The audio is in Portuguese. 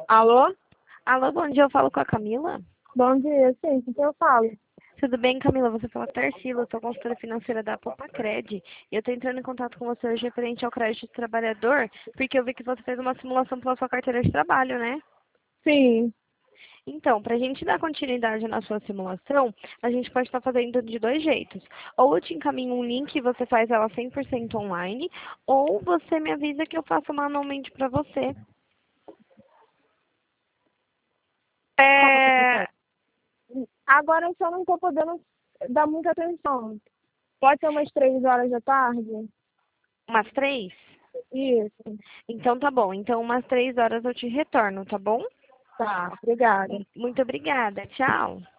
Alô? Alô, bom dia, eu falo com a Camila? Bom dia, sim, o que eu falo? Tudo bem, Camila? Você fala Tarsila, eu sou consultora financeira da Popacred. E eu tô entrando em contato com você hoje referente ao crédito de trabalhador, porque eu vi que você fez uma simulação pela sua carteira de trabalho, né? Sim. Então, para a gente dar continuidade na sua simulação, a gente pode estar fazendo de dois jeitos. Ou eu te encaminho um link e você faz ela 100% online, ou você me avisa que eu faço manualmente para você. Qual você É... prefere? Agora eu só não estou podendo dar muita atenção. Pode ser umas 3 horas da tarde? Umas 3? Isso. Então tá bom. Então umas 3 horas eu te retorno, tá bom? Tá, obrigada. Muito obrigada. Tchau.